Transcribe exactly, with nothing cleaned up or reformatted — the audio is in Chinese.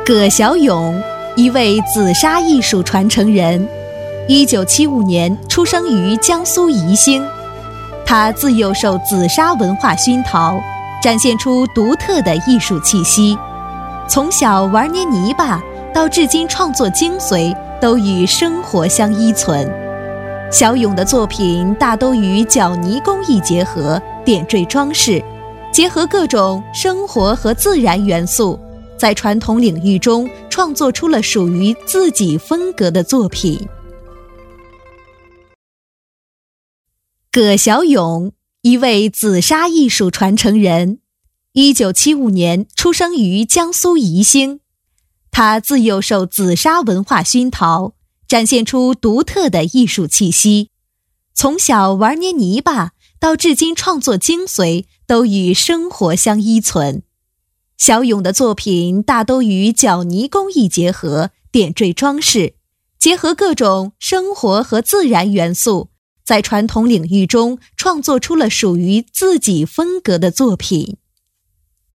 葛小勇，一位紫砂艺术传承人，一九七五年出生于江苏宜兴。他自幼受紫砂文化熏陶，展现出独特的艺术气息。从小玩捏泥巴，到至今创作精髓，都与生活相依存。小勇的作品大都与角泥工艺结合，点缀装饰，结合各种生活和自然元素，在传统领域中创作出了属于自己风格的作品。葛小勇，一位紫砂艺术传承人，一九七五年出生于江苏宜兴。他自幼受紫砂文化熏陶，展现出独特的艺术气息。从小玩捏泥巴，到至今创作精髓，都与生活相依存。小勇的作品大都与角泥工艺结合，点缀装饰，结合各种生活和自然元素，在传统领域中创作出了属于自己风格的作品。